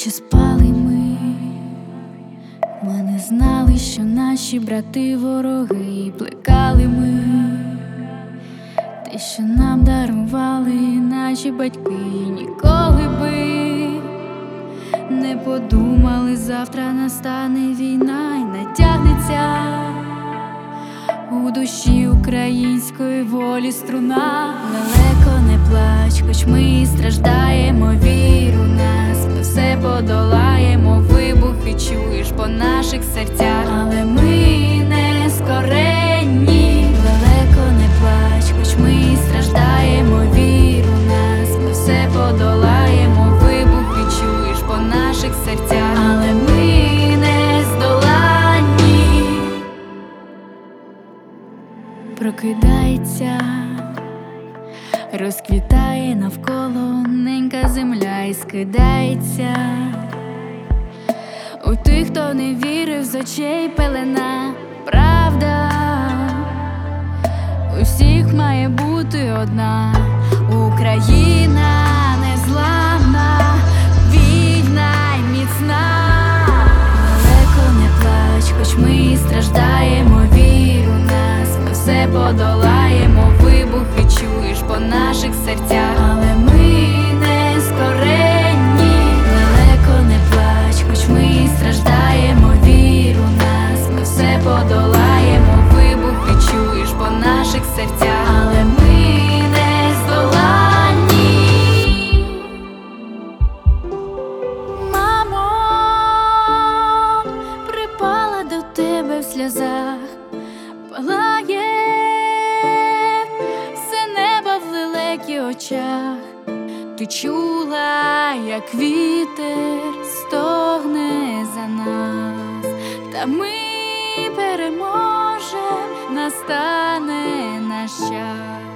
Чи спали ми не знали, що наші брати вороги, і плекали ми те, що нам дарували наші батьки. Ніколи би не подумали, завтра настане війна і натягнеться у душі української волі струна. Далеко не плач, хоч ми і страждаємо, вір у нас, ми все подолаємо. Вибухи чуєш по наших серцях, але ми не скоренні. Далеко не плач, хоч ми і страждаємо, вір у нас, ми все подолаємо. Вибухи чуєш по наших серцях, але ми не здоланні. Прокидається, розквітає навколо ненька земля і скидається у тих, хто не вірив, з очей пелена. Правда у всіх має бути одна: Україна незламна, вільна й міцна. Далеко не плач, хоч ми і страждаємо, вір у нас, ми все подолаємо. Вибухи чуєш по наших серцях, але ми не скоренні. Далеко не плач, хоч ми і страждаємо, вір у нас, ми все подолаємо. Вибухи чуєш по наших серцях, але ми не здоланні. Мамо, припала до тебе в сльозах, палає все небо в лелекі очах. Ти чула, як вітер стогне за нас, та ми переможем, настане наш час.